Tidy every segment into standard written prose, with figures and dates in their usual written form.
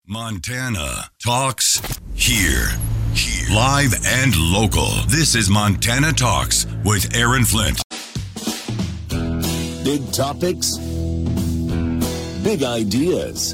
Montana Talks here. Live and local. This is Montana Talks with Aaron Flint. Big topics, big ideas,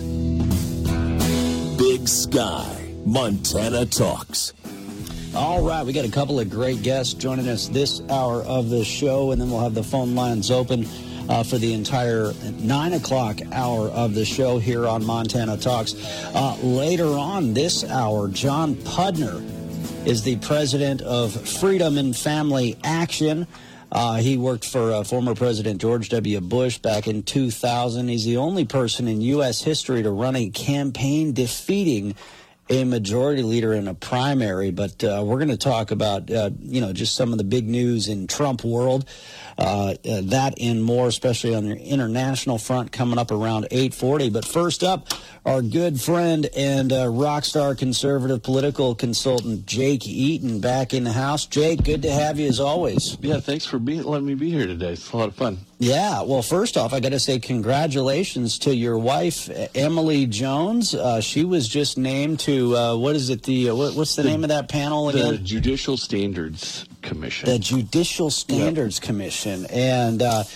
big sky. Montana Talks. All right, we got a couple of great guests joining us this hour of the show, and then we'll have the phone lines open for the entire 9 o'clock hour of the show here on Montana Talks. Later on this hour, John Pudner is the president of Freedom and Family Action. He worked for former President George W. Bush back in 2000. He's the only person in U.S. history to run a campaign defeating a majority leader in a primary. But we're going to talk about, just some of the big news in Trump world. That and more, especially on the international front, coming up around 8:40. But first up, our good friend and rock star conservative political consultant Jake Eaton back in the house. Jake, good to have you as always. Yeah, thanks for letting me be here today. It's a lot of fun. Yeah, well, first off, I got to say congratulations to your wife, Emily Jones. She was just named to, what's the name of that panel again? The Judicial Standards Commission. The Judicial Standards Commission. And I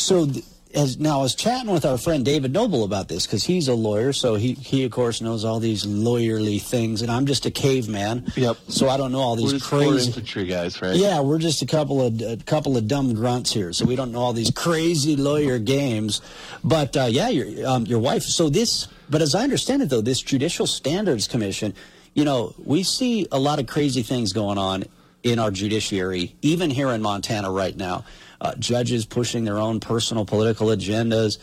was chatting with our friend David Noble about this because he's a lawyer, so he of course knows all these lawyerly things, and I'm just a caveman. Yep. So I don't know all these we're just crazy poor infantry guys, right? Yeah, we're just a couple of dumb grunts here, so we don't know all these crazy lawyer games. But your wife. So this, but as I understand it, though, this Judicial Standards Commission, we see a lot of crazy things going on in our judiciary, even here in Montana right now. Judges pushing their own personal political agendas,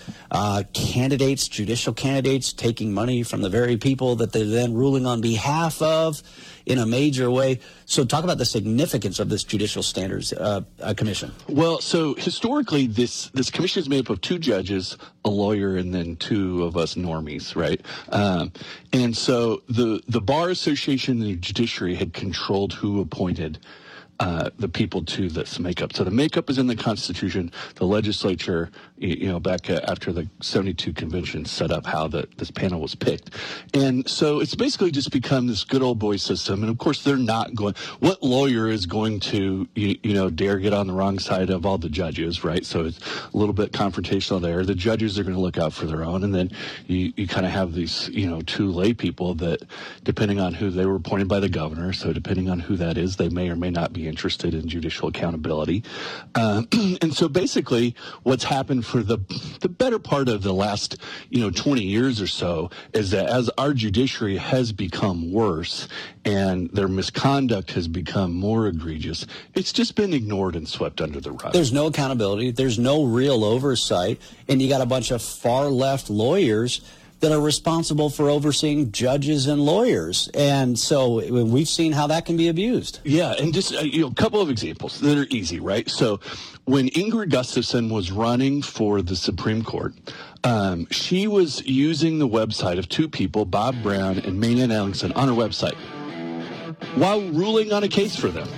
judicial candidates taking money from the very people that they're then ruling on behalf of in a major way. So talk about the significance of this Judicial Standards Commission. Well, so historically, this commission is made up of two judges, a lawyer, and then two of us normies, right? And so the Bar Association and the judiciary had controlled who appointed the people to this makeup. So the makeup is in the Constitution. The legislature, back after the 72 convention set up how this panel was picked. And so it's basically just become this good old boy system. And of course, they're not going, what lawyer is going to, dare get on the wrong side of all the judges, right? So it's a little bit confrontational there. The judges are going to look out for their own. And then you kind of have these, two lay people that, depending on who they were appointed by the governor, so depending on who that is, they may or may not be interested in judicial accountability. And so basically what's happened for the better part of the last, 20 years or so is that as our judiciary has become worse and their misconduct has become more egregious, it's just been ignored and swept under the rug. There's no accountability. There's no real oversight. And you got a bunch of far left lawyers that are responsible for overseeing judges and lawyers. And so we've seen how that can be abused. Yeah, and just a couple of examples that are easy, right? So when Ingrid Gustafson was running for the Supreme Court, she was using the website of two people, Bob Brown and Maynard Ellingson, on her website while ruling on a case for them.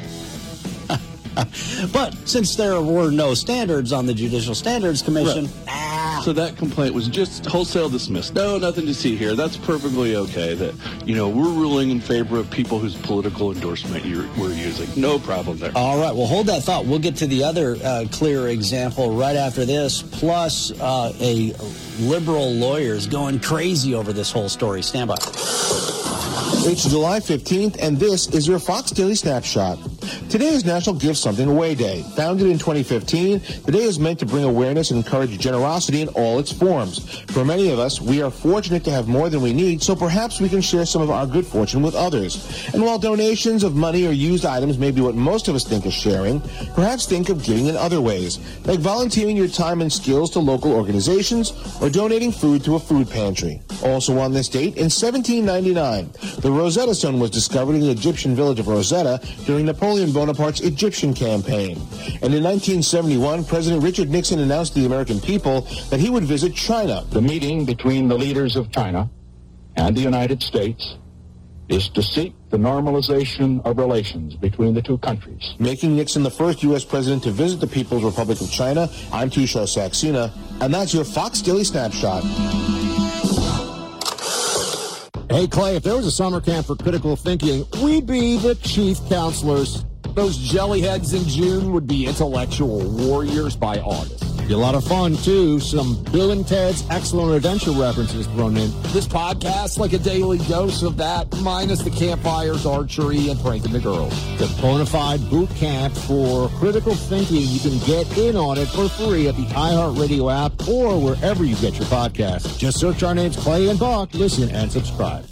But since there were no standards on the Judicial Standards Commission, so that complaint was just wholesale dismissed. No, nothing to see here. That's perfectly okay that, we're ruling in favor of people whose political endorsement we're using. No problem there. All right. Well, hold that thought. We'll get to the other clear example right after this, plus a liberal lawyer is going crazy over this whole story. Stand by. It's July 15th, and this is your Fox Daily Snapshot. Today is National Give Something Away Day. Founded in 2015, the day is meant to bring awareness and encourage generosity in all its forms. For many of us, we are fortunate to have more than we need, so perhaps we can share some of our good fortune with others. And while donations of money or used items may be what most of us think of sharing, perhaps think of giving in other ways, like volunteering your time and skills to local organizations or donating food to a food pantry. Also on this date, in 1799, the Rosetta Stone was discovered in the Egyptian village of Rosetta during Napoleon Bonaparte's Egyptian campaign. And in 1971, President Richard Nixon announced to the American people that he would visit China. The meeting between the leaders of China and the United States is to seek the normalization of relations between the two countries. Making Nixon the first U.S. president to visit the People's Republic of China, I'm Tushar Saxena, and that's your Fox Daily Snapshot. Hey, Clay, if there was a summer camp for critical thinking, we'd be the chief counselors. Those jellyheads in June would be intellectual warriors by August. Be a lot of fun, too. Some Bill and Ted's Excellent Adventure references thrown in. This podcast, like a daily dose of that, minus the campfires, archery, and pranking the girls. The Bonafide Boot Camp for critical thinking. You can get in on it for free at the iHeartRadio app or wherever you get your podcasts. Just search our names, Clay and Buck. Listen and subscribe.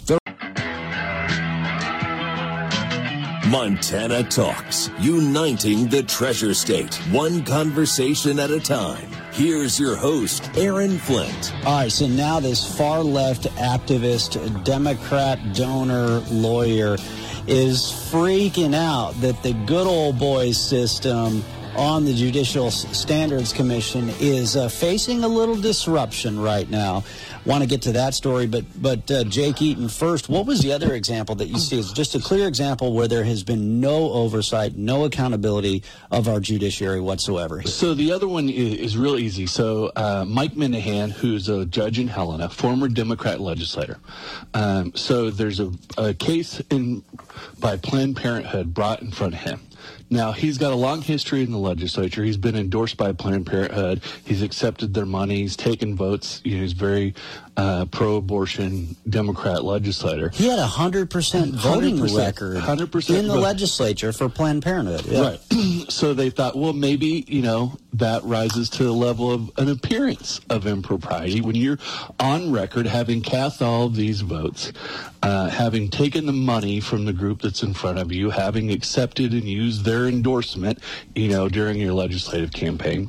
Montana Talks, uniting the Treasure State, one conversation at a time. Here's your host, Aaron Flint. All right, so now this far-left activist, Democrat donor lawyer is freaking out that the good old boys system on the Judicial Standards Commission is facing a little disruption right now. Want to get to that story, but Jake Eaton first. What was the other example that you see? It's just a clear example where there has been no oversight, no accountability of our judiciary whatsoever. So the other one is real easy. So Mike Minahan, who's a judge in Helena, former Democrat legislator. So there's a case by Planned Parenthood brought in front of him. Now, he's got a long history in the legislature. He's been endorsed by Planned Parenthood. He's accepted their money. He's taken votes. He's very pro-abortion Democrat legislator. He had 100% voting record 100% in the legislature for Planned Parenthood. Yeah. Right. So they thought, well, maybe, that rises to the level of an appearance of impropriety when you're on record having cast all of these votes, having taken the money from the group that's in front of you, having accepted and used their endorsement, during your legislative campaign,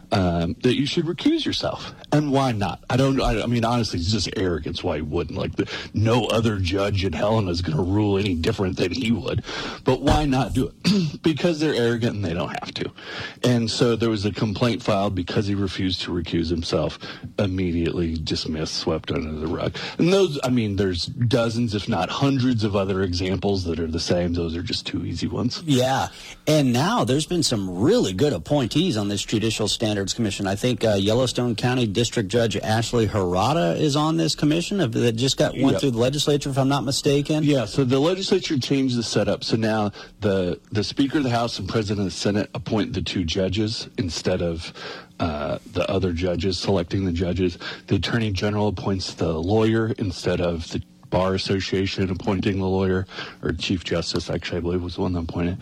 that you should recuse yourself. And why not? I mean, honestly, it's just arrogance why he wouldn't. No other judge in Helena is going to rule any different than he would. But why not do it? Because they're arrogant and they don't have to. And so there was a complaint filed because he refused to recuse himself, immediately dismissed, swept under the rug. And there's dozens, if not hundreds of other examples that are the same. Those are just two easy ones. Yeah. And now there's been some really good appointees on this Judicial Standards Commission. I think Yellowstone County District Judge Ashley Harada is on this commission that just went through the legislature, if I'm not mistaken. Yeah, so the legislature changed the setup. So now the Speaker of the House and President of the Senate appoint the two judges instead of the other judges selecting the judges. The Attorney General appoints the lawyer instead of the Bar Association appointing the lawyer, or Chief Justice, actually, I believe was the one that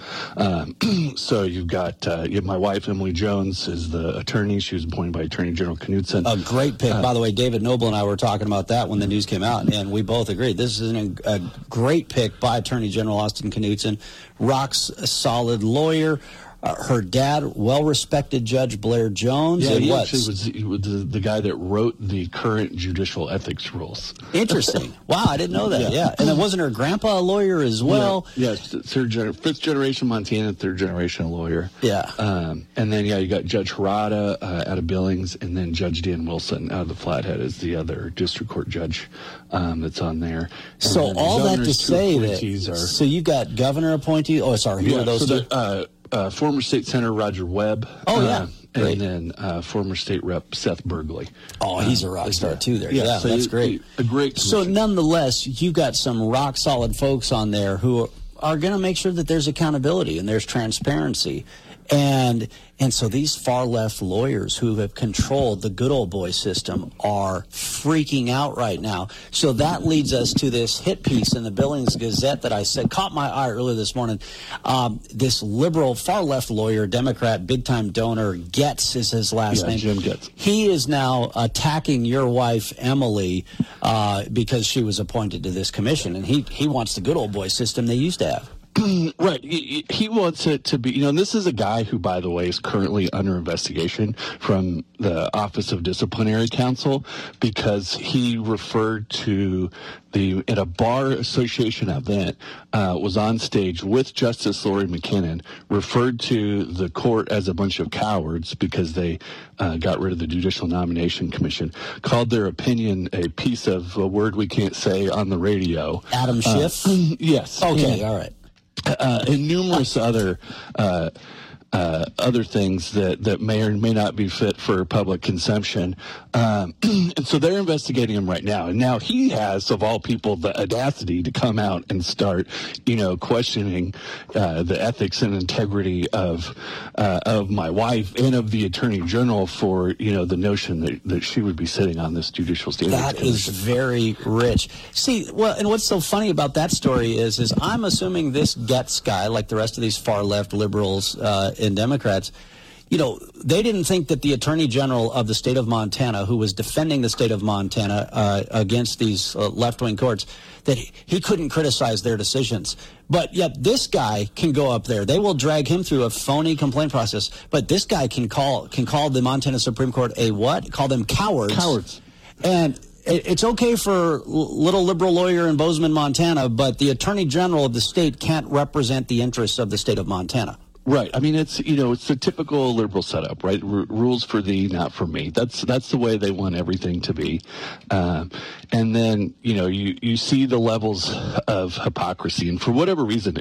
appointed. So you've got my wife, Emily Jones, is the attorney. She was appointed by Attorney General Knudsen. A great pick. By the way, David Noble and I were talking about that when the news came out, and we both agreed. This is a great pick by Attorney General Austin Knudsen. Rock's a solid lawyer. Her dad, well-respected Judge Blair Jones. Yeah, he actually was the guy that wrote the current judicial ethics rules. Interesting. Wow, I didn't know that. Yeah. And then wasn't her grandpa a lawyer as well? Yeah, fifth generation Montana, third generation lawyer. Yeah. And then, you got Judge Harada out of Billings, and then Judge Dan Wilson out of the Flathead is the other district court judge that's on there. And so all that to say that, so you got governor appointee. Oh, sorry, who are those two? Former state senator Roger Webb. Oh, yeah. And then former state rep Seth Bergley. Oh, he's a rock star, too, there. Yeah, so that's great. A great commission. So, nonetheless, you got some rock-solid folks on there who are going to make sure that there's accountability and there's transparency. And so these far-left lawyers who have controlled the good old boy system are freaking out right now. So that leads us to this hit piece in the Billings Gazette that I said caught my eye earlier this morning. This liberal far-left lawyer, Democrat, big-time donor, Getz is his last name. Jim Getz. He is now attacking your wife, Emily, because she was appointed to this commission. And he wants the good old boy system they used to have. Right. He wants it to be, and this is a guy who, by the way, is currently under investigation from the Office of Disciplinary Counsel because he referred to at a bar association event, was on stage with Justice Lori McKinnon, referred to the court as a bunch of cowards because they got rid of the Judicial Nomination Commission, called their opinion a piece of a word we can't say on the radio. Adam Schiff? Yes. Okay, all right. And numerous other other things that may or may not be fit for public consumption. And so they're investigating him right now. And now he has, of all people, the audacity to come out and start, questioning the ethics and integrity of my wife and of the Attorney General for, the notion that she would be sitting on this Judicial Standards That Commission. is very rich. See, well, and what's so funny about that story is I'm assuming this Getz guy, like the rest of these far-left liberals and Democrats, they didn't think that the Attorney General of the state of Montana, who was defending the state of Montana against these left-wing courts, that he couldn't criticize their decisions. But yet this guy can go up there. They will drag him through a phony complaint process. But this guy can call the Montana Supreme Court a what? Call them cowards. Cowards. And it's okay for little liberal lawyer in Bozeman, Montana, but the Attorney General of the state can't represent the interests of the state of Montana. Right. I mean, it's the typical liberal setup, right? Rules for thee, not for me. That's the way they want everything to be. And then, you see the levels of hypocrisy. And for whatever reason,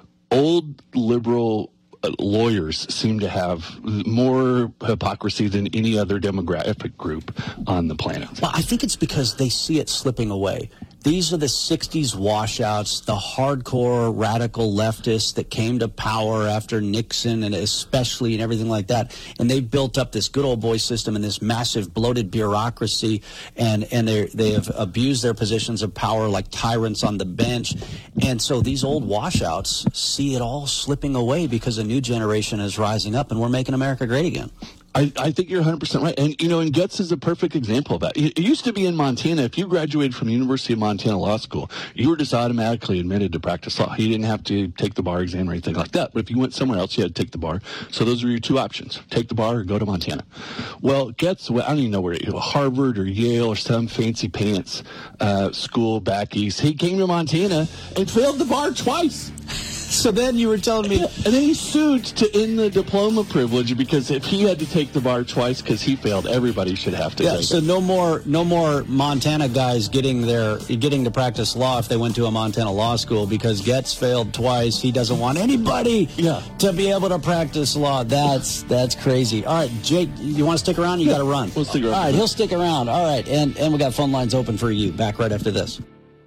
old liberal lawyers seem to have more hypocrisy than any other demographic group on the planet. Well, I think it's because they see it slipping away. These are the 60s washouts, the hardcore radical leftists that came to power after Nixon and especially and everything like that. And they built up this good old boy system and this massive bloated bureaucracy, and they have abused their positions of power like tyrants on the bench. And so these old washouts see it all slipping away because a new generation is rising up and we're making America great again. I think you're 100% right. And, and Getz is a perfect example of that. It used to be in Montana, if you graduated from the University of Montana Law School, you were just automatically admitted to practice law. You didn't have to take the bar exam or anything like that. But if you went somewhere else, you had to take the bar. So those were your two options, take the bar or go to Montana. Well, Getz, I don't even know where, Harvard or Yale or some fancy pants school back east. He came to Montana and failed the bar twice. So then you were telling me... And then he sued to end the diploma privilege because if he had to take the bar twice because he failed, everybody should have to take so it. no more Montana guys getting to practice law if they went to a Montana law school because Getz failed twice. He doesn't want anybody to be able to practice law. That's crazy. All right, Jake, you want to stick around? You got to run. We'll stick around. All right, he'll stick around. All right, and we got phone lines open for you. Back right after this.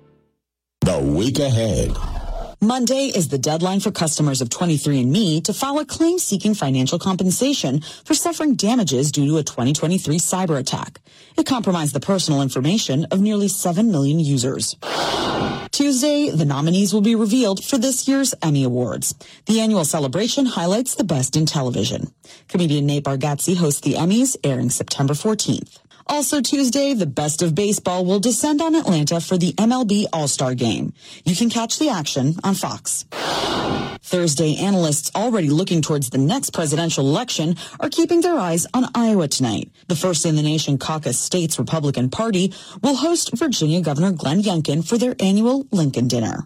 The week ahead. Monday is the deadline for customers of 23andMe to file a claim seeking financial compensation for suffering damages due to a 2023 cyber attack. It compromised the personal information of nearly 7 million users. Tuesday, the nominees will be revealed for this year's Emmy Awards. The annual celebration highlights the best in television. Comedian Nate Bargatze hosts the Emmys, airing September 14th. Also Tuesday, the best of baseball will descend on Atlanta for the MLB All-Star Game. You can catch the action on Fox. Thursday, analysts already looking towards the next presidential election are keeping their eyes on Iowa tonight. The first-in-the-nation caucus state's Republican Party will host Virginia Governor Glenn Youngkin for their annual Lincoln Dinner.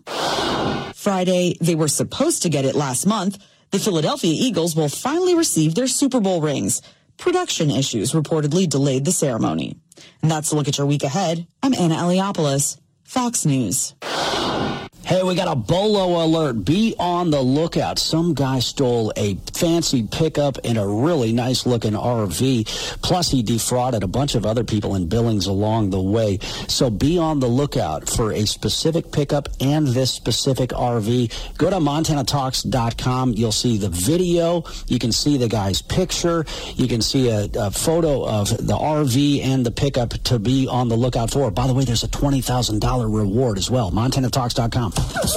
Friday, they were supposed to get it last month. The Philadelphia Eagles will finally receive their Super Bowl rings. Production issues reportedly delayed the ceremony. And that's a look at your week ahead. I'm Anna Eliopoulos, Fox News. Hey, we got a BOLO alert. Be on the lookout. Some guy stole a fancy pickup and a really nice-looking RV. Plus, he defrauded a bunch of other people in Billings along the way. So be on the lookout for a specific pickup and this specific RV. Go to MontanaTalks.com. You'll see the video. You can see the guy's picture. You can see a photo of the RV and the pickup to be on the lookout for. By the way, there's a $20,000 reward as well. MontanaTalks.com.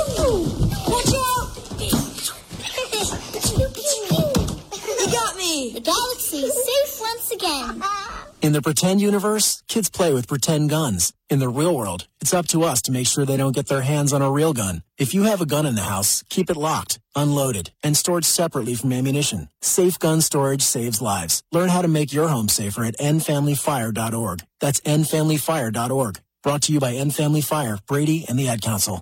Watch out! You got me! The galaxy is safe once again. In the pretend universe, kids play with pretend guns. In the real world, it's up to us to make sure they don't get their hands on a real gun. If you have a gun in the house, keep it locked, unloaded, and stored separately from ammunition. Safe gun storage saves lives. Learn how to make your home safer at endfamilyfire.org. That's endfamilyfire.org. Brought to you by End Family Fire, Brady, and the Ad Council.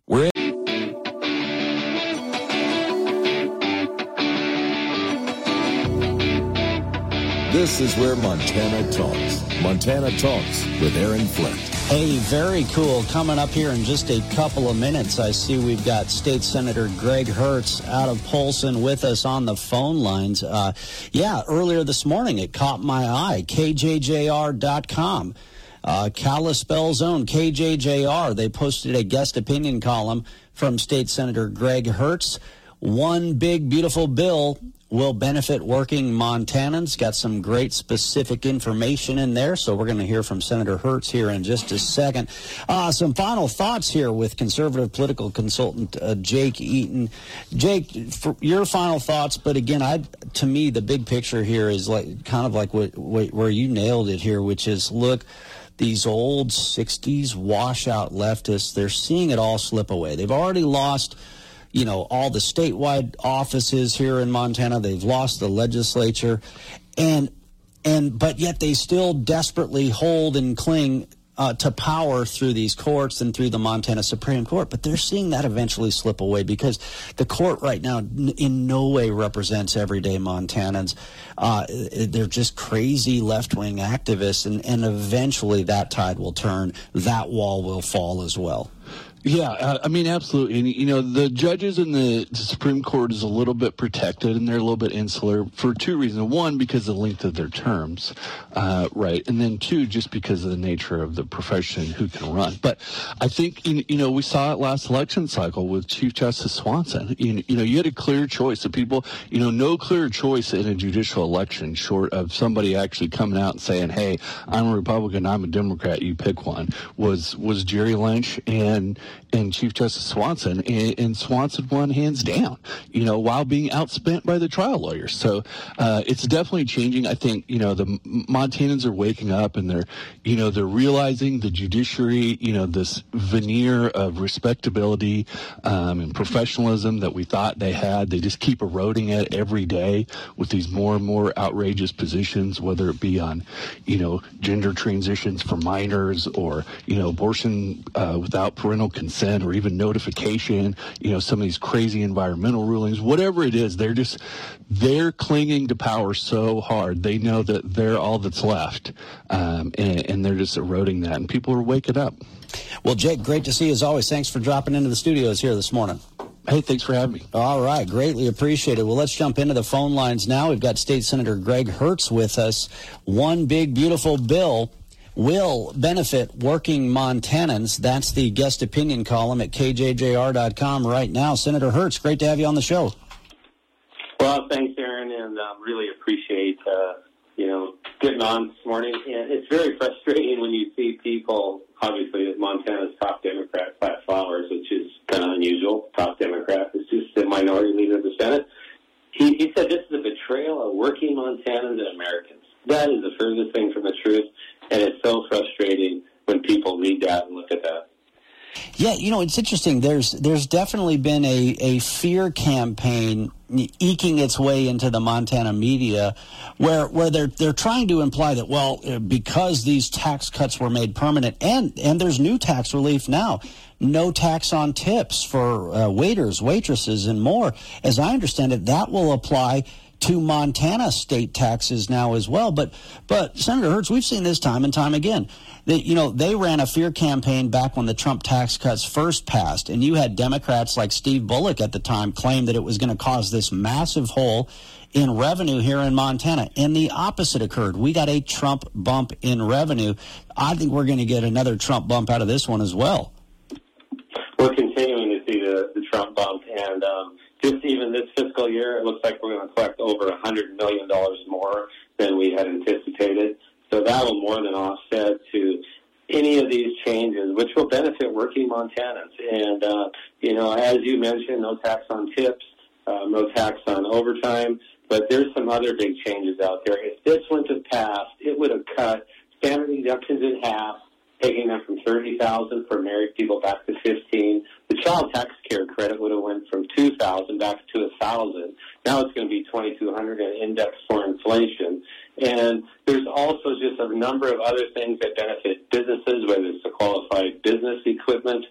This is where Montana talks. Montana Talks with Aaron Flint. Hey, very cool. Coming up here in just a couple of minutes, I see we've got State Senator Greg Hertz out of Polson with us on the phone lines. Earlier this morning, it caught my eye, KJJR.com. Kalispell's own KJJR, they posted a guest opinion column from State Senator Greg Hertz. One big, beautiful bill will benefit working Montanans. Got some great specific information in there, so we're going to hear from Senator Hertz here in just a second. Some final thoughts here with conservative political consultant Jake Eaton. Jake, for your final thoughts, but again, to me, the big picture here is where you nailed it here, which is, look, these old 60s washout leftists, they're seeing it all slip away. They've already lost all the statewide offices here in Montana. They've lost the legislature, but yet they still desperately hold and cling to power through these courts and through the Montana Supreme Court. But they're seeing that eventually slip away because the court right now in no way represents everyday Montanans. They're just crazy left-wing activists, and eventually that tide will turn. That wall will fall as well. Yeah, absolutely. And, the judges in the Supreme Court is a little bit protected, and they're a little bit insular for two reasons. One, because of the length of their terms, right? And then two, just because of the nature of the profession, who can run. But I think, we saw it last election cycle with Chief Justice Swanson. You had a clear choice of people, no clearer choice in a judicial election short of somebody actually coming out and saying, hey, I'm a Republican, I'm a Democrat, you pick one, was Jerry Lynch and Chief Justice Swanson, and Swanson won hands down, while being outspent by the trial lawyers. So it's definitely changing. I think, the Montanans are waking up, and they're realizing the judiciary, this veneer of respectability and professionalism that we thought they had. They just keep eroding it every day with these more and more outrageous positions, whether it be on, gender transitions for minors or, abortion without parental consent or even notification, some of these crazy environmental rulings, whatever it is, they're clinging to power so hard. They know that they're all that's left, and they're just eroding that, and people are waking up. Well, Jake, great to see you as always. Thanks for dropping into the studios here this morning. Hey, thanks for having me. All right, greatly appreciated. Well, let's jump into the phone lines now. We've got State Senator Greg Hertz with us. One big, beautiful bill will benefit working Montanans. That's the guest opinion column at KJJR.com right now. Senator Hertz, great to have you on the show. Well, thanks, Aaron, and really appreciate, getting on this morning. And it's very frustrating when you see people, obviously, as Montana's top Democrat, Pat Flowers, which is kind of unusual, top Democrat, is just the minority leader of the Senate. He said this is a betrayal of working Montanans and Americans. That is the furthest thing from the truth. And it's so frustrating when people read that and look at that. Yeah, it's interesting. There's definitely been a fear campaign eking its way into the Montana media where they're trying to imply that, well, because these tax cuts were made permanent and there's new tax relief now, no tax on tips for waiters, waitresses, and more. As I understand it, that will apply to Montana state taxes now as well. But Senator Hertz, we've seen this time and time again. They ran a fear campaign back when the Trump tax cuts first passed, and you had Democrats like Steve Bullock at the time claim that it was going to cause this massive hole in revenue here in Montana. And the opposite occurred. We got a Trump bump in revenue. I think we're going to get another Trump bump out of this one as well. We're continuing to see the Trump bump, and just even this fiscal year, it looks like we're going to collect over $100 million more than we had anticipated. So that will more than offset to any of these changes, which will benefit working Montanans. And, as you mentioned, no tax on tips, no tax on overtime, but there's some other big changes out there. If this went to pass, it would have cut standard deductions in half, taking them from $30,000 for married people back to $15,000. The child tax care credit would have went from $2,000 back to $1,000. Now it's going to be $2,200 and indexed for inflation. And there's also just a number of other things that benefit businesses, whether it's the qualified business equipment,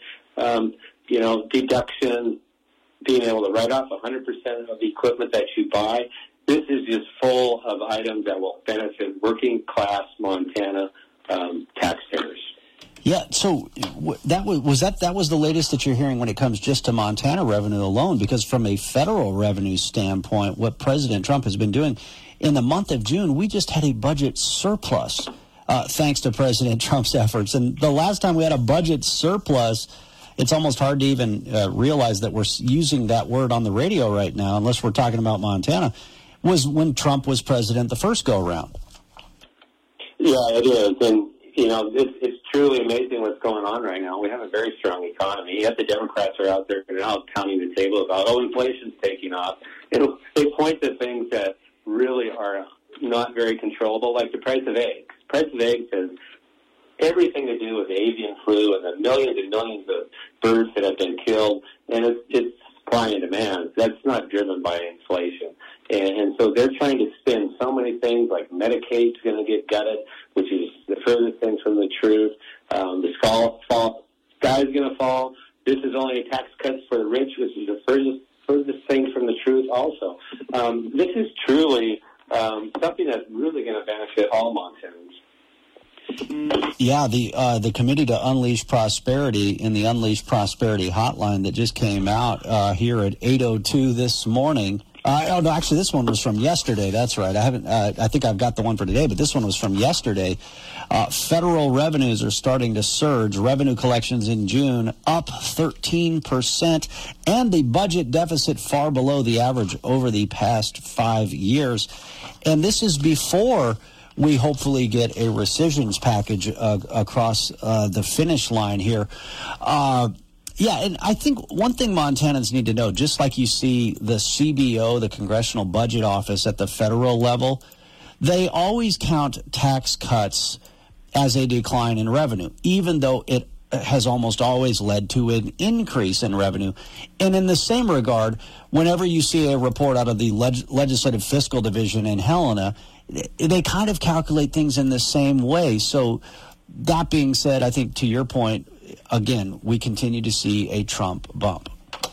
deduction, being able to write off 100% of the equipment that you buy. This is just full of items that will benefit working class Montana taxpayers. Yeah, so that was the latest that you're hearing when it comes just to Montana revenue alone, because from a federal revenue standpoint, what President Trump has been doing, in the month of June, we just had a budget surplus thanks to President Trump's efforts. And the last time we had a budget surplus, it's almost hard to even realize that we're using that word on the radio right now, unless we're talking about Montana, was when Trump was president the first go-around. Yeah, it is. And, it's truly amazing what's going on right now. We have a very strong economy. Yet the Democrats are out there now pounding the table about, inflation's taking off. They point to things that really are not very controllable, like the price of eggs. Price of eggs has everything to do with avian flu and the millions and millions of birds that have been killed, and it's supply and demand. That's not driven by inflation. And so they're trying to spin so many things, like Medicaid's going to get gutted, which is the furthest thing from the truth. The sky's going to fall. This is only a tax cut for the rich, which is the furthest thing from the truth also. This is truly something that's really going to benefit all Montanans. Yeah, the Committee to Unleash Prosperity in the Unleash Prosperity hotline that just came out here at 8:02 this morning. No, actually, this one was from yesterday. That's right. I think I've got the one for today, but this one was from yesterday. Federal revenues are starting to surge. Revenue collections in June up 13%, and the budget deficit far below the average over the past 5 years. And this is before we hopefully get a rescissions package across the finish line here. Yeah, and I think one thing Montanans need to know, just like you see the CBO, the Congressional Budget Office at the federal level, they always count tax cuts as a decline in revenue, even though it has almost always led to an increase in revenue. And in the same regard, whenever you see a report out of the Legislative Fiscal Division in Helena, they kind of calculate things in the same way. So that being said, I think to your point, again, we continue to see a Trump bump.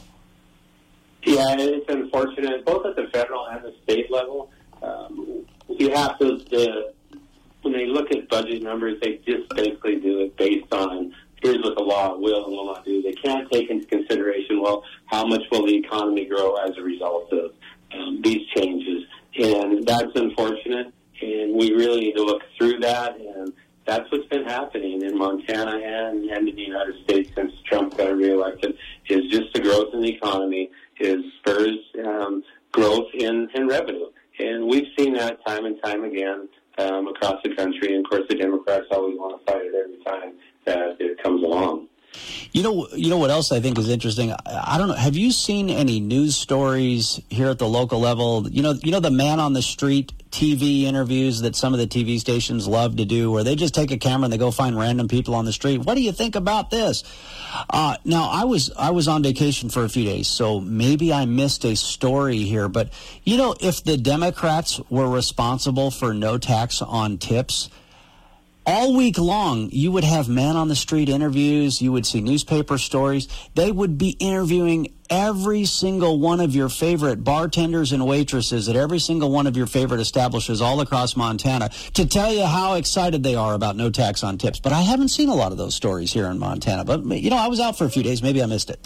Yeah, it's unfortunate, both at the federal and the state level. You have to, when they look at budget numbers, they just basically do it based on, here's what the law will and will not do. They can't take into consideration, well, how much will the economy grow as a result of these changes. And that's unfortunate, and we really need to look through that, and that's what's been happening in Montana and in the United States since Trump got reelected, is just the growth in the economy spurs growth in revenue. And we've seen that time and time again across the country, and of course the Democrats always want to fight it every time that it comes along. You know what else I think is interesting? I don't know. Have you seen any news stories here at the local level? You know the man on the street TV interviews that some of the TV stations love to do, where they just take a camera and they go find random people on the street. What do you think about this? Now, I was on vacation for a few days, so maybe I missed a story here. But if the Democrats were responsible for no tax on tips, all week long, you would have man-on-the-street interviews. You would see newspaper stories. They would be interviewing every single one of your favorite bartenders and waitresses at every single one of your favorite establishments all across Montana to tell you how excited they are about no tax on tips. But I haven't seen a lot of those stories here in Montana. But, I was out for a few days. Maybe I missed it.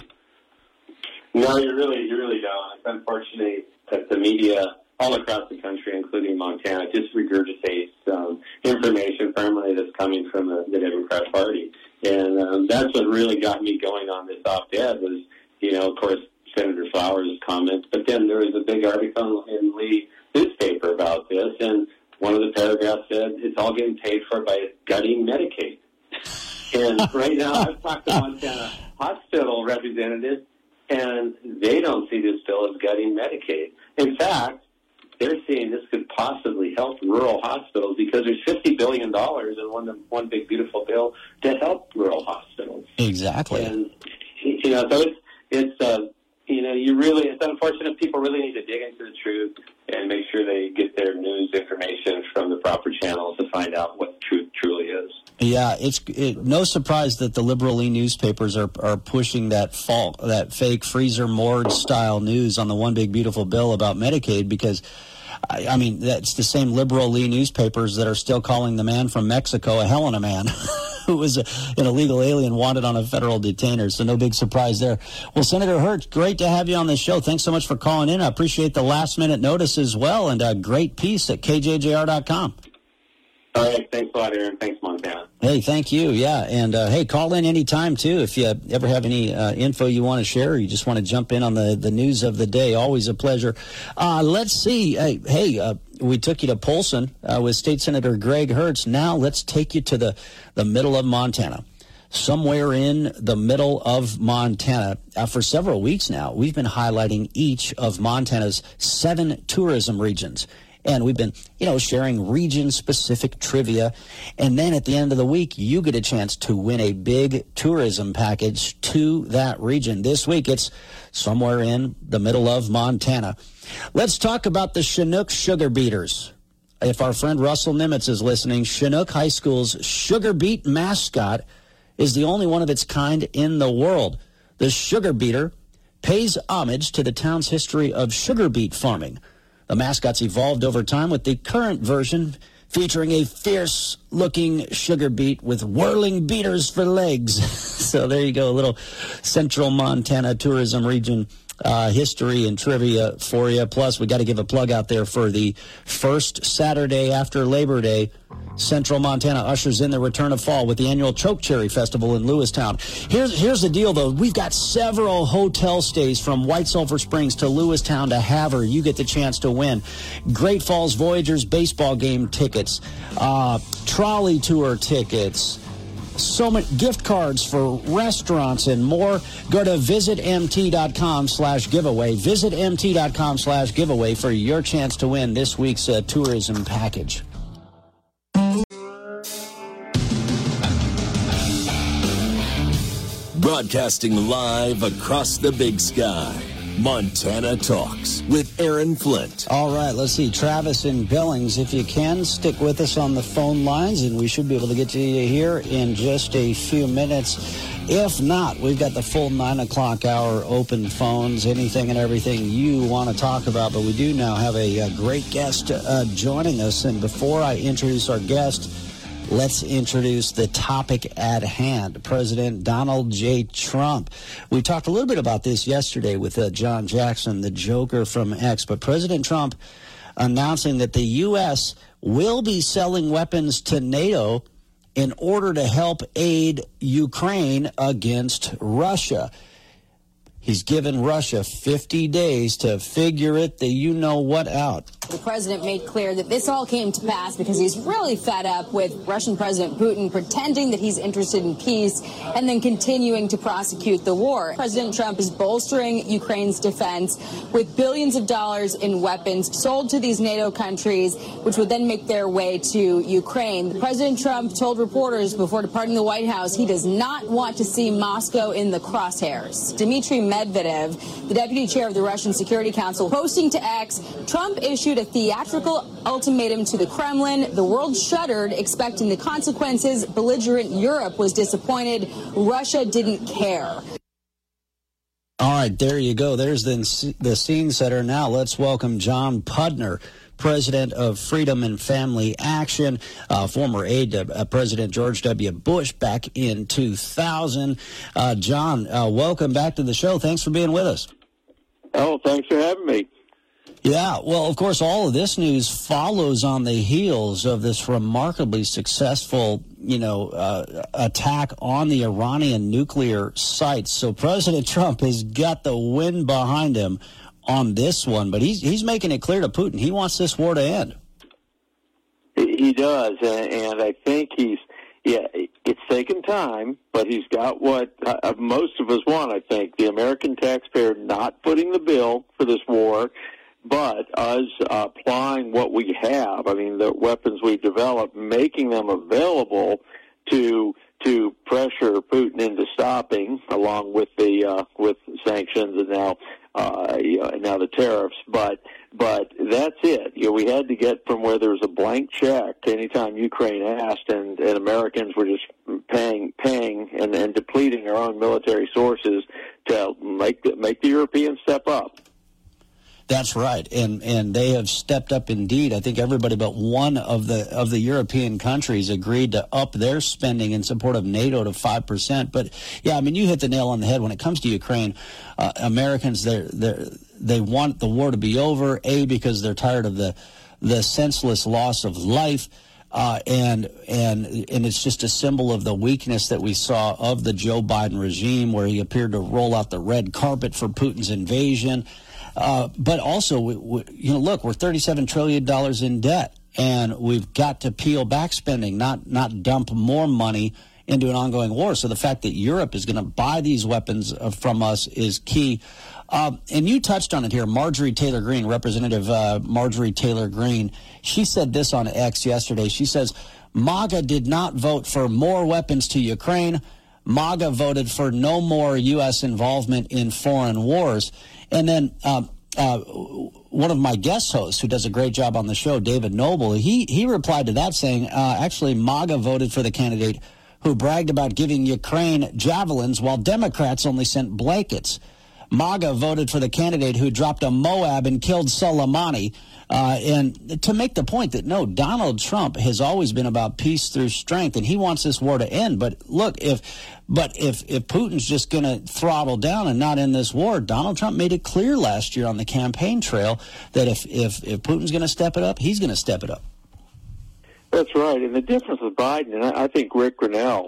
No, you really don't. It's unfortunate that the media all across the country, including Montana, just regurgitates information firmly that's coming from the Democrat Party. And that's what really got me going on this op-ed was, of course, Senator Flowers' comments. But then there was a big article in Lee newspaper about this, and one of the paragraphs said, it's all getting paid for by gutting Medicaid. And right now I've talked to Montana hospital representatives, and they don't see this bill as gutting Medicaid. In fact, they're saying this could possibly help rural hospitals because there's $50 billion in one big beautiful bill to help rural hospitals. Exactly. And so it's unfortunate. People really need to dig into the truth and make sure they get their news information from the proper channels to find out what the truth truly is. Yeah, it's no surprise that the liberal newspapers are pushing that fake Freezer Mord style news on the one big beautiful bill about Medicaid, because I mean that's the same liberal newspapers that are still calling the man from Mexico a Helena man. who was an illegal alien wanted on a federal detainer. So no big surprise there. Well, Senator Hurt, great to have you on the show. Thanks so much for calling in. I appreciate the last-minute notice as well, and a great piece at KJJR.com. All right. Thanks a lot, Aaron. Thanks, Montana. Hey, thank you. Yeah. And, hey, call in anytime, too, if you ever have any info you want to share or you just want to jump in on the news of the day. Always a pleasure. Let's see. We took you to Polson with State Senator Greg Hertz. Now let's take you to the middle of Montana. Somewhere in the middle of Montana. For several weeks now, we've been highlighting each of Montana's 7 tourism regions. And we've been, sharing region-specific trivia. And then at the end of the week, you get a chance to win a big tourism package to that region. This week, it's somewhere in the middle of Montana. Let's talk about the Chinook Sugar Beaters. If our friend Russell Nimitz is listening, Chinook High School's Sugar Beet mascot is the only one of its kind in the world. The Sugar Beater pays homage to the town's history of sugar beet farming. The mascot's evolved over time, with the current version featuring a fierce-looking sugar beet with whirling beaters for legs. So there you go, a little central Montana tourism region history and trivia for you. Plus, we got to give a plug out there for the first Saturday after Labor Day. Central Montana ushers in the return of fall with the annual Choke Cherry Festival in Lewistown. Here's the deal, though. We've got several hotel stays from White Sulphur Springs to Lewistown to Havre. You get the chance to win Great Falls Voyagers baseball game tickets, trolley tour tickets, so many gift cards for restaurants and more. Go to visitmt.com/giveaway. Visitmt.com/giveaway for your chance to win this week's tourism package. Broadcasting live across the Big Sky, Montana Talks with Aaron Flint. All right, let's see. Travis in Billings, if you can, stick with us on the phone lines, and we should be able to get to you here in just a few minutes. If not, we've got the full 9 o'clock hour open phones, anything and everything you want to talk about. But we do now have a great guest joining us. And before I introduce our guest, let's introduce the topic at hand. President Donald J. Trump. We talked a little bit about this yesterday with John Jackson, the Joker from X. But President Trump announcing that the U.S. will be selling weapons to NATO in order to help aid Ukraine against Russia. He's given Russia 50 days to figure it, the you-know-what out. The president made clear that this all came to pass because he's really fed up with Russian President Putin pretending that he's interested in peace and then continuing to prosecute the war. President Trump is bolstering Ukraine's defense with billions of dollars in weapons sold to these NATO countries, which would then make their way to Ukraine. President Trump told reporters before departing the White House he does not want to see Moscow in the crosshairs. Dmitry Medvedev, the deputy chair of the Russian Security Council, posting to X, Trump issued a theatrical ultimatum to the Kremlin. The world shuddered, expecting the consequences. Belligerent Europe was disappointed. Russia didn't care. All right, there you go. There's the scene setter. Now let's welcome John Pudner, president of Freedom and Family Action, former aide to President George W. Bush back in 2000. John, welcome back to the show. Thanks for being with us. Oh, thanks for having me. Yeah, well, of course, all of this news follows on the heels of this remarkably successful, attack on the Iranian nuclear sites. So President Trump has got the wind behind him on this one, but he's making it clear to Putin he wants this war to end. He does, and I think it's taken time, but he's got what most of us want, I think, the American taxpayer not footing the bill for this war, but us applying what we have, I mean, the weapons we've developed, making them available to pressure Putin into stopping, along with the with sanctions and now the tariffs. But that's it. We had to get from where there was a blank check anytime Ukraine asked, and Americans were just paying and depleting our own military sources to make the Europeans step up. That's right, and they have stepped up indeed. I think everybody but one of the European countries agreed to up their spending in support of NATO to 5%. But yeah, I mean, you hit the nail on the head when it comes to Ukraine. Americans, they want the war to be over. Because they're tired of the senseless loss of life. And it's just a symbol of the weakness that we saw of the Joe Biden regime, where he appeared to roll out the red carpet for Putin's invasion. But also, look, we're $37 trillion in debt, and we've got to peel back spending, not dump more money into an ongoing war. So the fact that Europe is going to buy these weapons from us is key. And you touched on it here, Marjorie Taylor Greene, Representative Marjorie Taylor Greene. She said this on X yesterday. She says, MAGA did not vote for more weapons to Ukraine. MAGA voted for no more U.S. involvement in foreign wars. And then one of my guest hosts, who does a great job on the show, David Noble, he replied to that saying, actually, MAGA voted for the candidate who bragged about giving Ukraine javelins while Democrats only sent blankets. MAGA voted for the candidate who dropped a Moab and killed Soleimani. And to make the point that, no, Donald Trump has always been about peace through strength, and he wants this war to end. But look, if Putin's just going to throttle down and not end this war, Donald Trump made it clear last year on the campaign trail that if Putin's going to step it up, he's going to step it up. That's right. And the difference with Biden, and I think Rick Grinnell,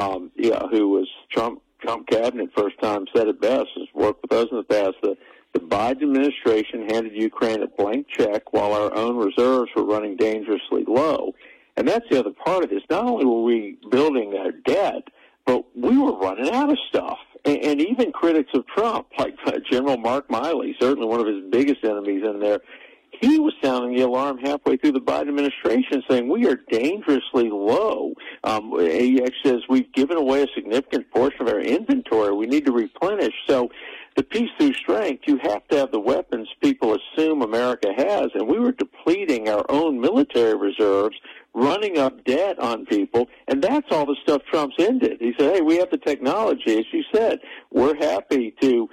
who was Trump cabinet first time, said it best, has worked with us in the past. The Biden administration handed Ukraine a blank check while our own reserves were running dangerously low. And that's the other part of this. Not only were we building our debt, but we were running out of stuff. And even critics of Trump, like General Mark Milley, certainly one of his biggest enemies in there, he was sounding the alarm halfway through the Biden administration, saying we are dangerously low. He actually says we've given away a significant portion of our inventory. We need to replenish. So the peace through strength, you have to have the weapons people assume America has, and we were depleting our own military reserves, running up debt on people, and that's all the stuff Trump's ended. He said, hey, we have the technology. As you said, we're happy to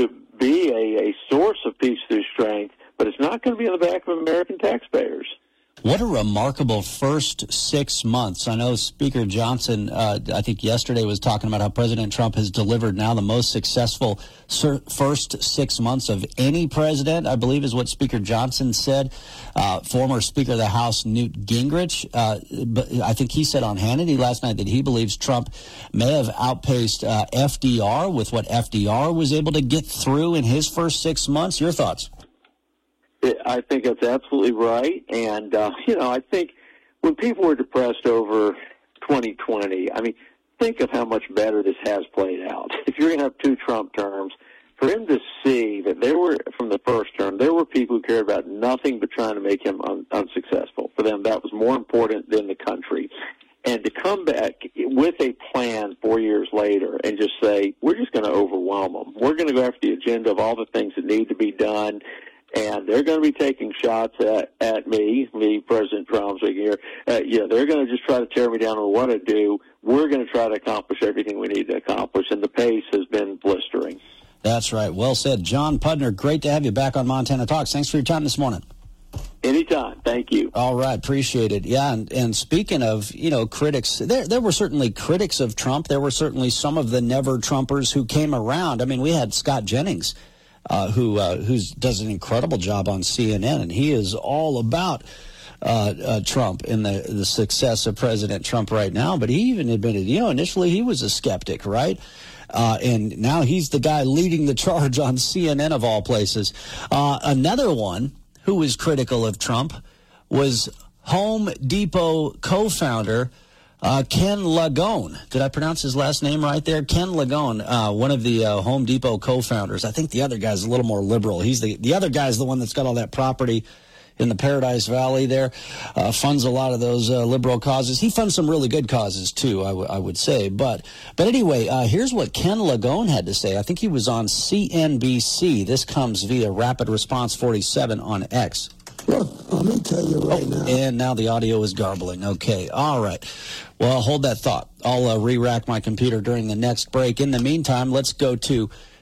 be a source of peace through strength, but it's not going to be on the back of American taxpayers. What a remarkable first 6 months. I know Speaker Johnson, I think yesterday, was talking about how President Trump has delivered now the most successful first 6 months of any president, I believe is what Speaker Johnson said. Former Speaker of the House Newt Gingrich, but I think he said on Hannity last night that he believes Trump may have outpaced FDR with what FDR was able to get through in his first 6 months. Your thoughts? I think that's absolutely right. And, I think when people were depressed over 2020, I mean, think of how much better this has played out. If you're going to have two Trump terms, for him to see that there were, from the first term, there were people who cared about nothing but trying to make him unsuccessful. For them, that was more important than the country. And to come back with a plan 4 years later and just say, we're just going to overwhelm them. We're going to go after the agenda of all the things that need to be done. And they're going to be taking shots at me, President Trump, speaking here. They're going to just try to tear me down on what I do. We're going to try to accomplish everything we need to accomplish, and the pace has been blistering. That's right. Well said. John Pudner, great to have you back on Montana Talks. Thanks for your time this morning. Anytime. Thank you. All right. Appreciate it. Yeah. And speaking of, critics, there were certainly critics of Trump. There were certainly some of the never-Trumpers who came around. I mean, we had Scott Jennings, who does an incredible job on CNN, and he is all about Trump and the success of President Trump right now. But he even admitted, initially he was a skeptic, right? And now he's the guy leading the charge on CNN of all places. Another one who was critical of Trump was Home Depot co-founder Ken Lagone. Did I pronounce his last name right there? Ken Lagone, one of the Home Depot co-founders. I think the other guy's a little more liberal. He's the other guy's the one that's got all that property in the Paradise Valley there, funds a lot of those liberal causes. He funds some really good causes, too, I would say. But anyway, here's what Ken Lagone had to say. I think he was on CNBC. This comes via Rapid Response 47 on X. Look, let me tell you right now. And now the audio is garbling. Okay, all right. Well, hold that thought. I'll re-rack my computer during the next break. In the meantime, let's go to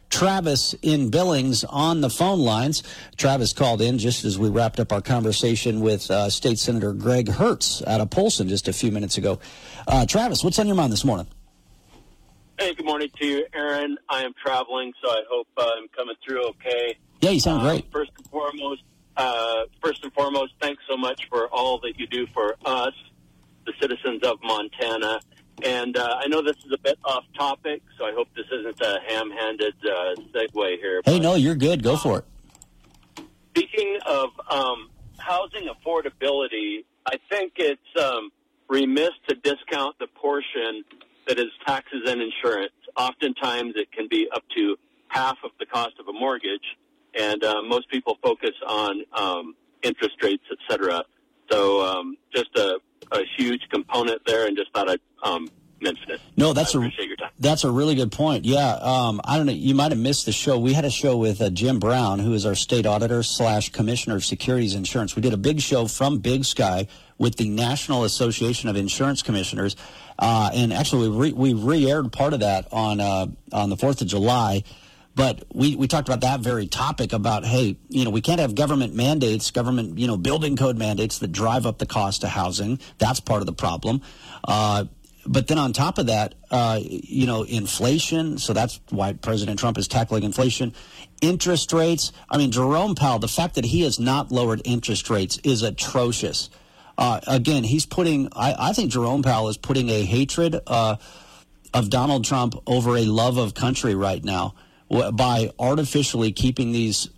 Travis in Billings on the phone lines. Travis called in just as we wrapped up our conversation with State Senator Greg Hertz out of Polson just a few minutes ago. Travis, what's on your mind this morning? Hey, good morning to you, Aaron. I am traveling, so I hope I'm coming through okay. Yeah, you sound great. First and foremost, thanks so much for all that you do for us, the citizens of Montana. And I know this is a bit off topic, so I hope this isn't a ham-handed segue here. Hey, no, you're good. Go for it. Speaking of housing affordability, I think it's remiss to discount the portion that is taxes and insurance. Oftentimes it can be up to half of the cost of a mortgage, and most people focus on interest rates, et cetera. So just a huge component there, and just thought I'd mention it. No, that's appreciate your time. That's a really good point. Yeah, I don't know. You might have missed the show. We had a show with Jim Brown, who is our state auditor / commissioner of securities insurance. We did a big show from Big Sky with the National Association of Insurance Commissioners, and actually we re-aired part of that on the 4th of July. But we talked about that very topic about, hey, we can't have government mandates, building code mandates that drive up the cost of housing. That's part of the problem. But then on top of that, inflation. So that's why President Trump is tackling inflation. Interest rates. I mean, Jerome Powell, the fact that he has not lowered interest rates is atrocious. Again, I think Jerome Powell is putting a hatred of Donald Trump over a love of country right now by artificially keeping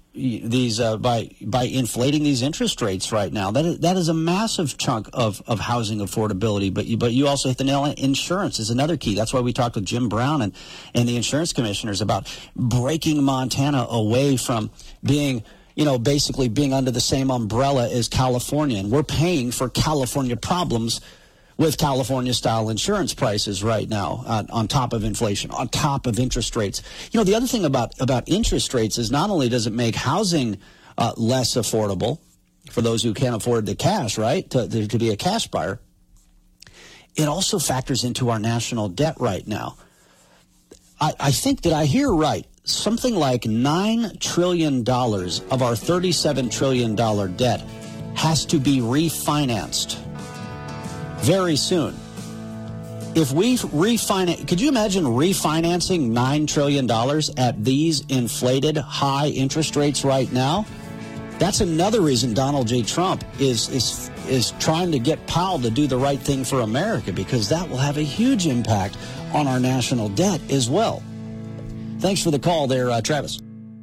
by inflating these interest rates right now. That is a massive chunk of housing affordability. But you also hit the nail on it. Insurance is another key. That's why we talked with Jim Brown and the insurance commissioners about breaking Montana away from being basically being under the same umbrella as California. And we're paying for California problems with California-style insurance prices right now, on top of inflation, on top of interest rates. The other thing about interest rates is not only does it make housing less affordable for those who can't afford the cash, right, to be a cash buyer, it also factors into our national debt right now. I think that I hear right. Something like $9 trillion of our $37 trillion debt has to be refinanced very soon. If we refinance, could you imagine refinancing $9 trillion at these inflated high interest rates right now? That's another reason Donald J. Trump is trying to get Powell to do the right thing for America, because that will have a huge impact on our national debt as well. Thanks for the call there, Travis.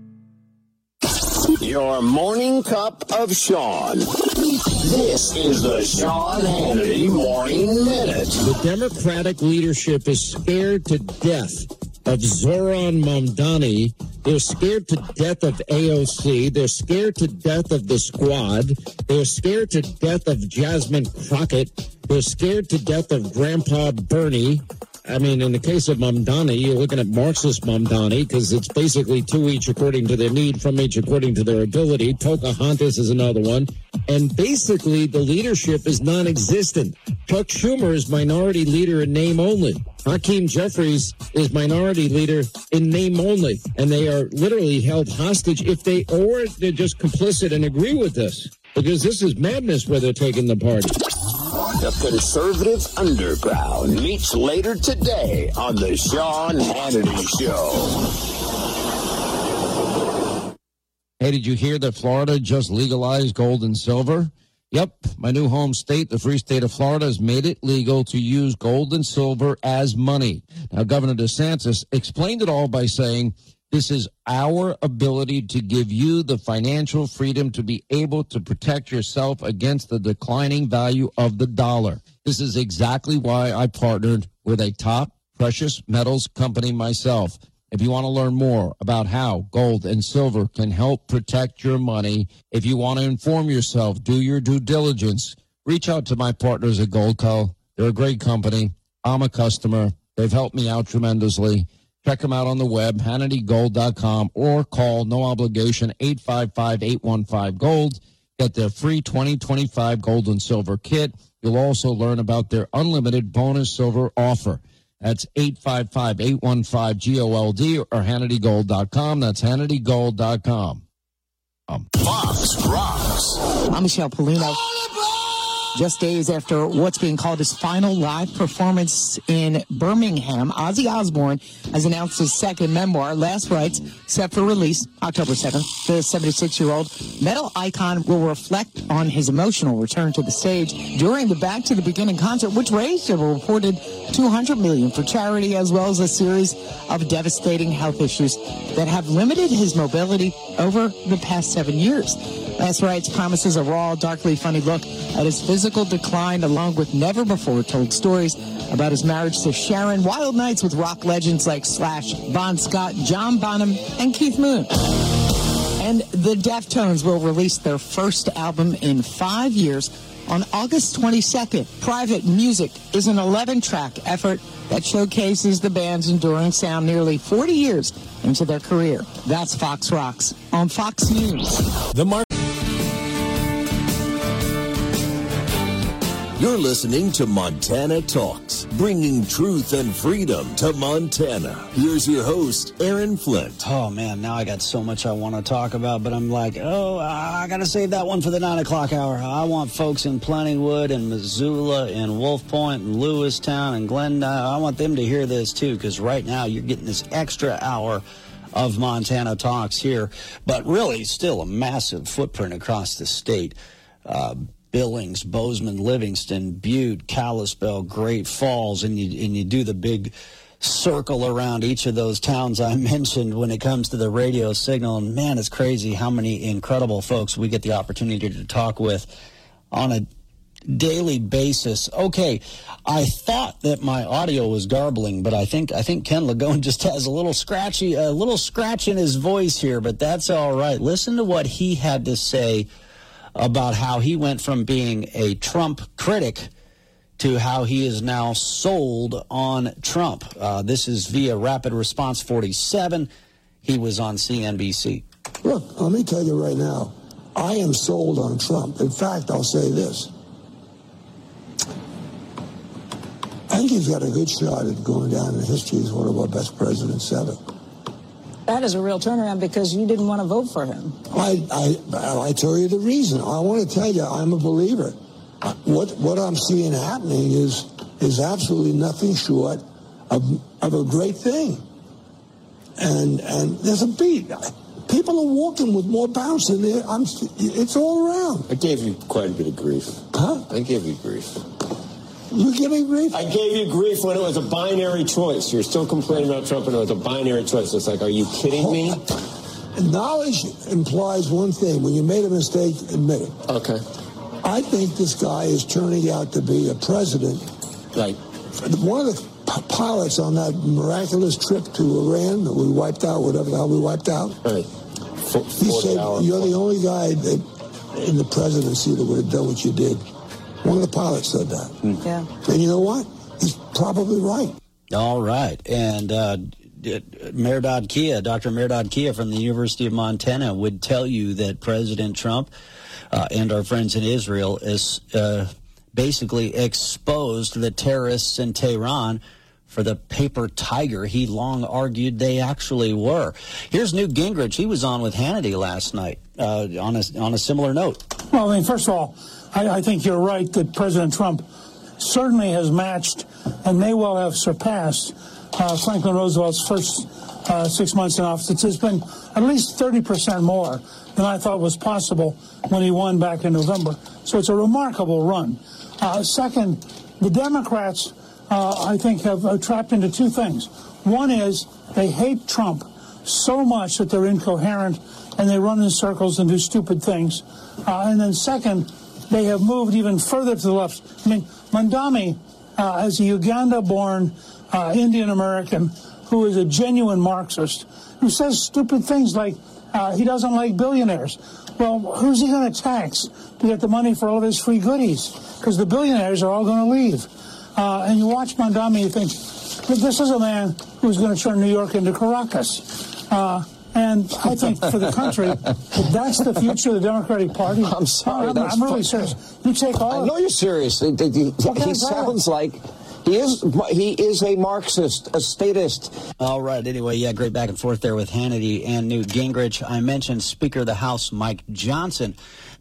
Your morning cup of Sean. This is the Sean Hannity Morning Minute. The Democratic leadership is scared to death of Zoran Mamdani. They're scared to death of AOC. They're scared to death of the Squad. They're scared to death of Jasmine Crockett. They're scared to death of Grandpa Bernie. I mean, in the case of Mamdani, you're looking at Marxist Mamdani, because it's basically two each according to their need, from each according to their ability. Pocahontas is another one. And basically, the leadership is non-existent. Chuck Schumer is minority leader in name only. Hakeem Jeffries is minority leader in name only. And they are literally held hostage or they're just complicit and agree with this. Because this is madness where they're taking the party. The Conservative Underground meets later today on the Sean Hannity Show. Hey, did you hear that Florida just legalized gold and silver? Yep, my new home state, the free state of Florida, has made it legal to use gold and silver as money. Now, Governor DeSantis explained it all by saying, this is our ability to give you the financial freedom to be able to protect yourself against the declining value of the dollar. This is exactly why I partnered with a top precious metals company myself. If you want to learn more about how gold and silver can help protect your money, if you want to inform yourself, do your due diligence, reach out to my partners at Goldco. They're a great company. I'm a customer. They've helped me out tremendously. Check them out on the web, HannityGold.com, or call, no obligation, 855-815-GOLD. Get their free 2025 gold and silver kit. You'll also learn about their unlimited bonus silver offer. That's 855-815-GOLD or HannityGold.com. That's HannityGold.com. Fox Rocks. I'm Michelle Polino. Just days after what's being called his final live performance in Birmingham, Ozzy Osbourne has announced his second memoir, Last Rites, set for release October 7th. The 76-year-old metal icon will reflect on his emotional return to the stage during the Back to the Beginning concert, which raised a reported $200 million for charity, as well as a series of devastating health issues that have limited his mobility over the past 7 years. Last Rites promises a raw, darkly funny look at his physical decline, along with never-before-told stories about his marriage to Sharon, wild nights with rock legends like Slash, Bon Scott, John Bonham, and Keith Moon. And the Deftones will release their first album in 5 years on August 22nd. Private Music is an 11-track effort that showcases the band's enduring sound nearly 40 years into their career. That's Fox Rocks on Fox News. You're listening to Montana Talks, bringing truth and freedom to Montana. Here's your host, Aaron Flint. Oh, man, now I got so much I want to talk about, but I'm like, I got to save that one for the 9 o'clock hour. I want folks in Plentywood and Missoula and Wolf Point and Lewistown and Glendale. I want them to hear this, too, because right now you're getting this extra hour of Montana Talks here, but really still a massive footprint across the state. Billings, Bozeman, Livingston, Butte, Kalispell, Great Falls, and you do the big circle around each of those towns I mentioned when it comes to the radio signal. And man, it's crazy how many incredible folks we get the opportunity to talk with on a daily basis. Okay, I thought that my audio was garbling, but I think Ken Lagone just has a little scratch in his voice here, but that's all right. Listen to what he had to say about how he went from being a Trump critic to how he is now sold on Trump. This is via Rapid Response 47. He was on CNBC. Look, let me tell you right now, I am sold on Trump. In fact, I'll say this. I think he's got a good shot at going down in history as one of our best presidents ever. That is a real turnaround because you didn't want to vote for him. I tell you the reason. I want to tell you, I'm a believer. What I'm seeing happening is absolutely nothing short of a great thing. And there's a beat. People are walking with more bounce in there. It's all around. I gave you quite a bit of grief. Huh? I gave you grief. You give me grief? I gave you grief when it was a binary choice. You're still complaining about Trump and it was a binary choice. It's like, are you kidding me? Knowledge implies one thing. When you made a mistake, admit it. Okay. I think this guy is turning out to be a president. Right. One of the pilots on that miraculous trip to Iran that we wiped out, whatever the hell we wiped out. Right. He said, you're the only guy in the presidency that would have done what you did. One of the pilots said that. Yeah. And you know what? He's probably right. All right. And Mehrdad Kia, Dr. Mehrdad Kia from the University of Montana would tell you that President Trump and our friends in Israel is basically exposed the terrorists in Tehran for the paper tiger he long argued they actually were. Here's Newt Gingrich. He was on with Hannity last night on a similar note. Well, I mean, first of all, I think you're right that President Trump certainly has matched and may well have surpassed Franklin Roosevelt's first 6 months in office. It's been at least 30% more than I thought was possible when he won back in November. So it's a remarkable run. Second, the Democrats, I think, have trapped into two things. One is they hate Trump so much that they're incoherent and they run in circles and do stupid things. And then second, they have moved even further to the left. I mean, Mandami, as a Uganda-born Indian American who is a genuine Marxist, who says stupid things like he doesn't like billionaires. Well, who's he going to tax to get the money for all of his free goodies? Because the billionaires are all going to leave. And you watch Mandami, you think, this is a man who's going to turn New York into Caracas. And I think for the country, if that's the future of the Democratic Party. I'm sorry. I'm really serious. You take all. I know you're serious. He sounds like He is a Marxist, a statist. All right. Anyway, yeah, great back and forth there with Hannity and Newt Gingrich. I mentioned Speaker of the House Mike Johnson.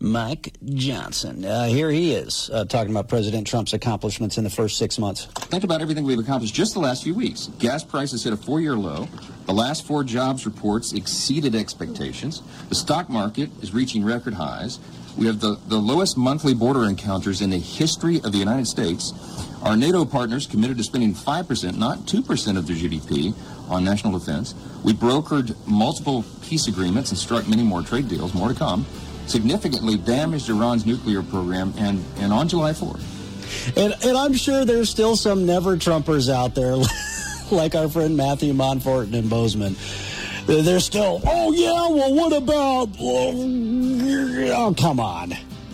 Here he is talking about President Trump's accomplishments in the first 6 months. Think about everything we've accomplished just the last few weeks. Gas prices hit a 4-year low. The last 4 jobs reports exceeded expectations. The stock market is reaching record highs. We have the lowest monthly border encounters in the history of the United States. Our NATO partners committed to spending 5%, not 2% of their GDP on national defense. We brokered multiple peace agreements and struck many more trade deals, more to come. Significantly damaged Iran's nuclear program, and on July 4th. And I'm sure there's still some never-Trumpers out there, like our friend Matthew Monforton in Bozeman. They're still, oh, yeah, well, what about... Oh, come on.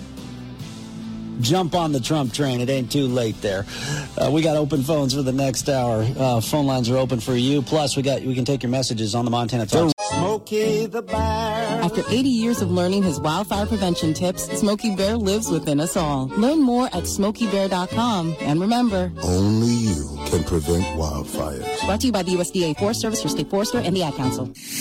Jump on the Trump train. It ain't too late there. We got open phones for the next hour. Phone lines are open for you. Plus, we can take your messages on the Montana Talks. Smokey the Bear. After 80 years of learning his wildfire prevention tips, Smokey Bear lives within us all. Learn more at SmokeyBear.com. And remember, only you can prevent wildfires. Brought to you by the USDA Forest Service, your state forester, and the Ad Council.